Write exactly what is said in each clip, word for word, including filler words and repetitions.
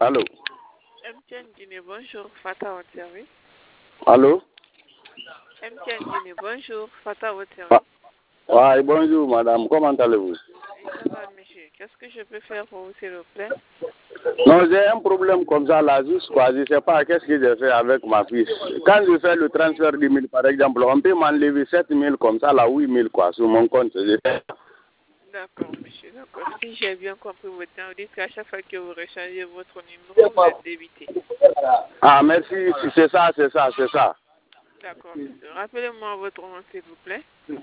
Allô? M T N Guinée, bonjour. Fata votre service. Allô? M T N Guinée, bonjour. Fata votre service. Ah, oui, bonjour madame, comment allez-vous? Oui, ça va, monsieur. Qu'est-ce que je peux faire pour vous, s'il vous plaît? Non, j'ai un problème comme ça là, juste quoi, je ne sais pas qu'est-ce que j'ai fait avec ma fille. Quand je fais le transfert de mille par exemple, on peut m'enlever sept mille comme ça, là, huit mille quoi, sur mon compte. D'accord, monsieur. D'accord. Si j'ai bien compris votre temps, vous dites qu'à chaque fois que vous rechargez votre numéro, vous êtes débité. Ah, merci, c'est ça, c'est ça, c'est ça. D'accord, monsieur. Rappelez-moi votre nom, s'il vous plaît.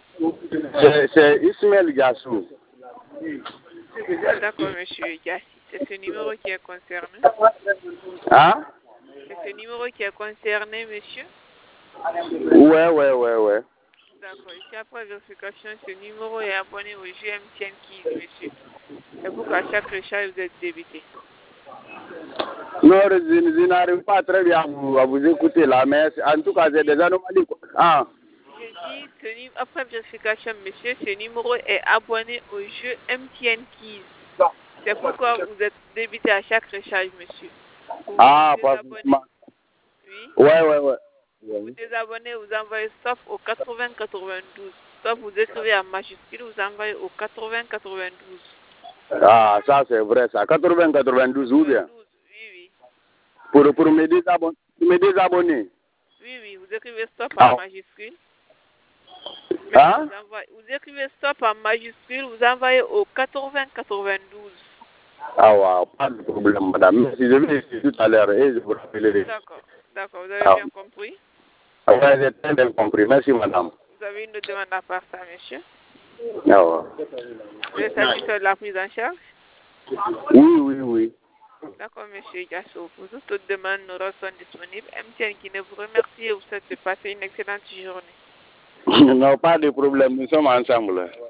C'est Ismaël Gassou. D'accord, monsieur Gassi. C'est ce numéro qui est concerné. Hein? C'est ce numéro qui est concerné, monsieur. Ouais, ouais, ouais, ouais. D'accord. Ici, après vérification, ce numéro est abonné au G M T N Keys, monsieur. C'est pour qu'à chaque recharge, vous êtes débité. Non, je, je n'arrive pas très bien à vous, à vous écouter là, mais en tout cas, j'ai des anomalies. Ah. Je dis, ce, après vérification, monsieur, ce numéro est abonné au jeu M T N Keys. C'est pourquoi vous êtes débité à chaque recharge, monsieur. Vous Ah, vous pas désabonnez. Oui. Ouais, ouais, ouais. Vous vous désabonnez, vous envoyez stop au quatre-vingts quatre-vingt-douze. Stop, vous écrivez en majuscule, vous envoyez au quatre-vingts quatre-vingt-douze. Ah, ça c'est vrai, ça. quatre-vingts quatre-vingt-douze ou bien? Oui, oui. Pour, pour, me désabonner, pour me désabonner. Oui, oui, vous écrivez stop en Ah. majuscule. Hein? Vous, envoyez, vous écrivez stop en majuscule, vous envoyez au quatre-vingts quatre-vingt-douze. Ah, ouais, pas de problème, madame. Merci, je vais essayer tout à l'heure et je vous rappellerai. D'accord, d'accord, vous avez Ah. bien compris? Ah, ouais, j'ai très bien compris. Merci, madame. Vous avez une demande à part ça, monsieur? Ah, ouais. Vous êtes satisfait de la prise en charge? Oui, oui, oui. D'accord, monsieur Gasso. Pour toute demande, nous restons disponibles. M T N Guinée vous remercie et vous souhaite de passer une excellente journée. Non, pas de problème, nous sommes ensemble.